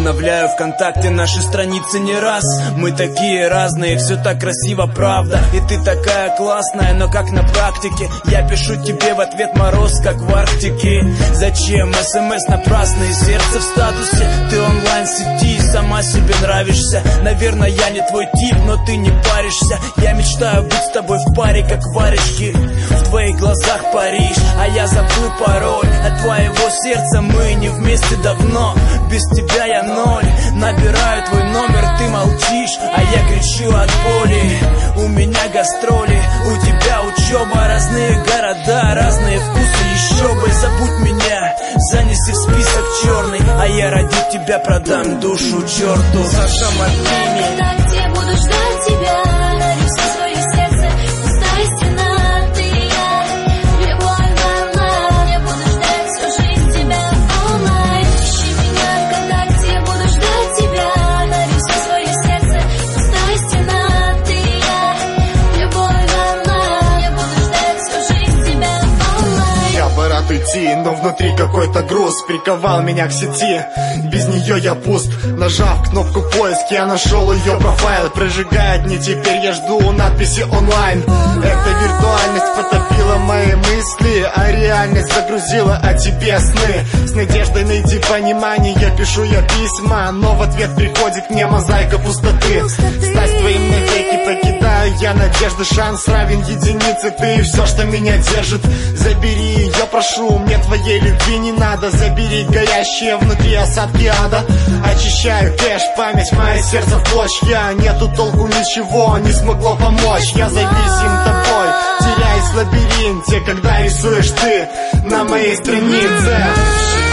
Обновляю ВКонтакте наши страницы не раз. Мы такие разные, все так красиво, правда. И ты такая классная, но как на практике. Я пишу тебе в ответ мороз, как в Арктике. Зачем СМС напрасные, сердце в статусе. Ты онлайн сети, сама себе нравишься. Наверное, я не твой тип, но ты не паришься. Я мечтаю быть с тобой в паре, как варежки. В твоих глазах Париж, а я забыл пароль от твоего сердца, мы не вместе давно. Без тебя я ноль. Набираю твой номер, ты молчишь, а я кричу от боли. У меня гастроли, у тебя учеба. Разные города, разные вкусы, еще бы. Забудь меня, занеси в список черный, а я ради тебя продам душу черту. Саша Мартини. Когда где буду ждать тебя, дарю все свое сердце, пустая стена, ты и я. Любовь волна, я буду ждать всю жизнь тебя онлайн. Ищи меня, когда где буду ждать тебя, дарю все свое сердце, пустая стена, ты и я. Любовь волна, я буду ждать всю жизнь тебя онлайн. Я бы рад уйти, но внутри какой-то груз приковал меня к сети. Без нее я пуст. Нажав кнопку поиск, я нашел ее профайл. Прожигает дни, теперь я жду надписи онлайн. Эта виртуальность потопила мои мысли, а реальность загрузила о тебе сны. С надеждой найти понимание, я пишу я письма, но в ответ приходит мне мозаика пустоты. Стать твоим навеки покидаю я надежды, шанс равен единице. Ты все, что меня держит. Забери ее, прошу, мне твоей любви не надо. Забери горящие внутри осадки ада. Очищаю кэш, память, мое сердце в клочья. Нету толку, ничего не смогло помочь. Я зависим тобой, теряюсь в лабиринте, когда рисуешь ты на моей странице.